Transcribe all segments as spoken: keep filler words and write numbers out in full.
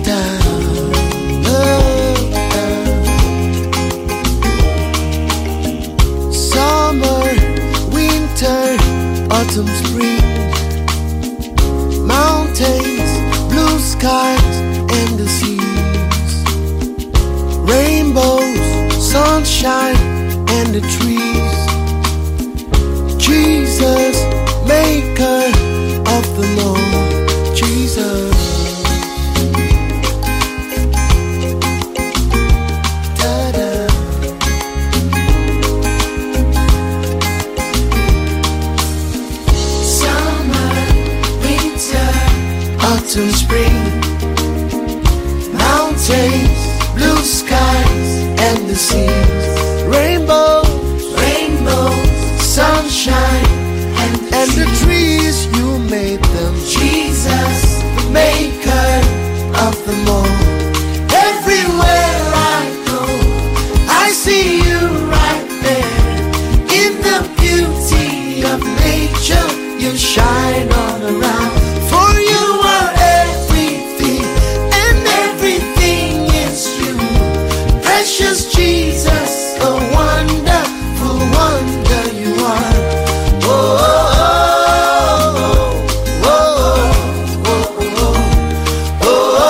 Autumn, spring, mountains, blue skies, and the seas, rainbows, sunshine, and the trees. Jesus, maker of the Lord, Jesus. Autumn, spring, mountains, blue skies, and the seas, rainbows, rainbows, sunshine, and the, and the trees. You made them, Jesus, the maker of them all. Everywhere I go, I see you right there. In the beauty of nature, you shine all around. For you are everything, and everything is you. Precious Jesus, a wonderful wonder you are. Oh, oh, oh, oh, oh, oh,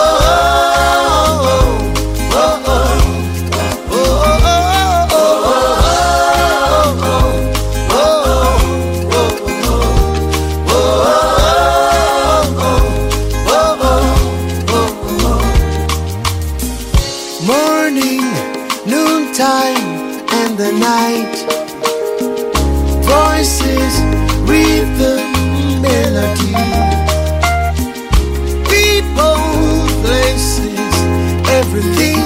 morning, noontime, and the night. Voices, rhythm, melody. People, places, everything.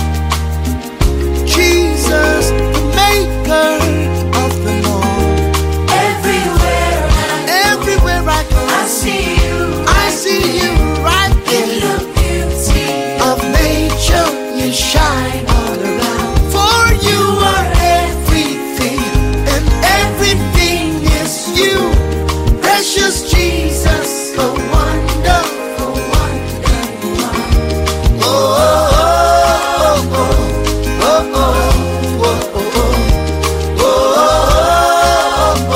Jesus, the maker of the Lord. Everywhere I, everywhere I go, I see you. I see you right there. In the beauty of nature, you shine all around. For you are everything, and everything is you. Precious Jesus, a wonderful wonder you are. Oh, oh, oh, oh, oh, oh, oh, oh, oh, oh,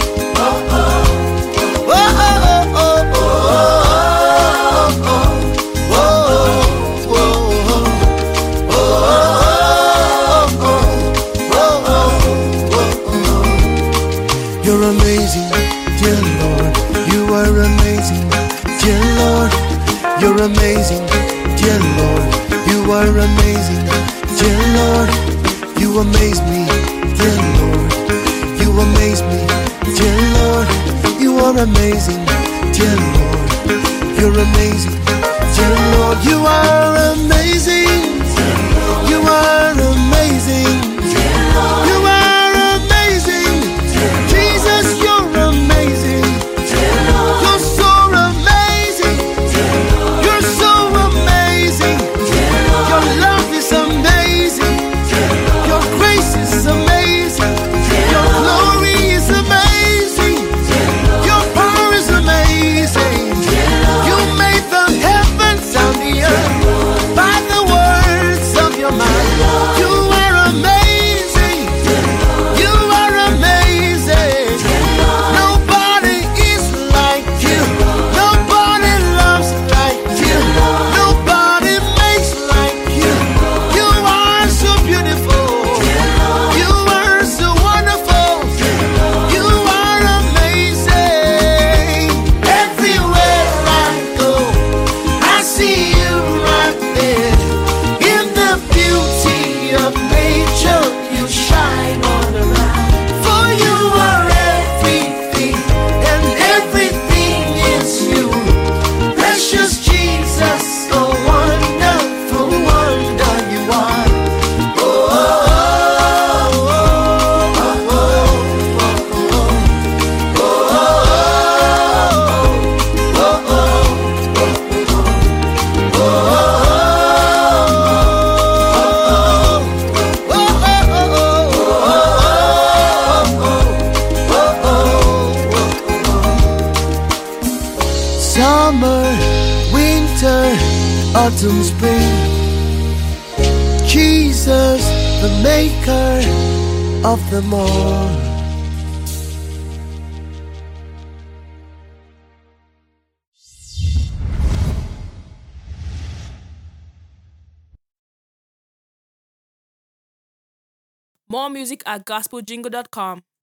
you're amazing, dear Lord. You are amazing, dear Lord. You're amazing, dear Lord. You are amazing, dear Lord. You amaze me, dear Lord. You amaze me, dear Lord. You are amazing, dear Lord. You're amazing, dear Lord. You are amazing. You are amazing. You are amazing. Jesus, you're amazing. You're so amazing. You're so amazing. Your love is amazing. Your grace is amazing. Your glory is amazing. Your power is amazing. You made the heavens and the earth. autumn, spring. Jesus, the maker of them all. More music at gospel jingle dot com.